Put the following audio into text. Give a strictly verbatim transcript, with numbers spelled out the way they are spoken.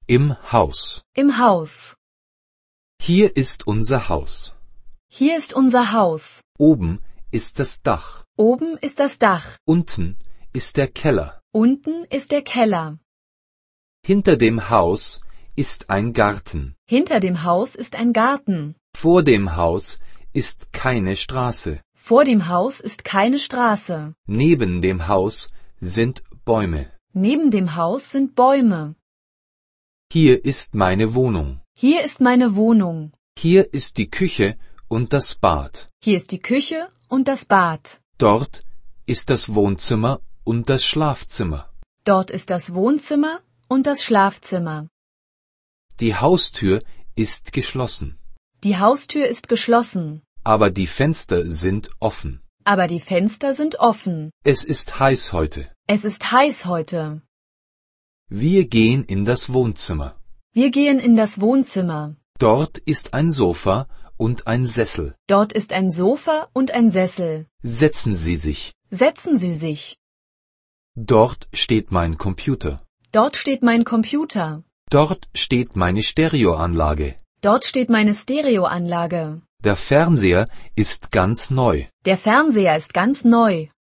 Im Haus. Im Haus. Hier ist unser Haus. Hier ist unser Haus. Oben ist das Dach. Oben ist das Dach. Unten ist der Keller. Unten ist der Keller. Hinter dem Haus ist ein Garten. Hinter dem Haus ist ein Garten. Vor dem Haus ist keine Straße. Vor dem Haus ist keine Straße. Neben dem Haus sind Bäume. Neben dem Haus sind Bäume. Hier ist meine Wohnung. Hier ist meine Wohnung. Hier ist die Küche und das Bad. Hier ist die Küche und das Bad. Dort ist das Wohnzimmer und das Schlafzimmer. Dort ist das Wohnzimmer und das Schlafzimmer. Die Haustür ist geschlossen. Die Haustür ist geschlossen. Aber die Fenster sind offen. Aber die Fenster sind offen. Es ist heiß heute. Es ist heiß heute. Wir gehen in das Wohnzimmer. Wir gehen in das Wohnzimmer. Dort ist ein Sofa und ein Sessel. Dort ist ein Sofa und ein Sessel. Setzen Sie sich. Setzen Sie sich. Dort steht mein Computer. Dort steht mein Computer. Dort steht meine Stereoanlage. Dort steht meine Stereoanlage. Der Fernseher ist ganz neu. Der Fernseher ist ganz neu.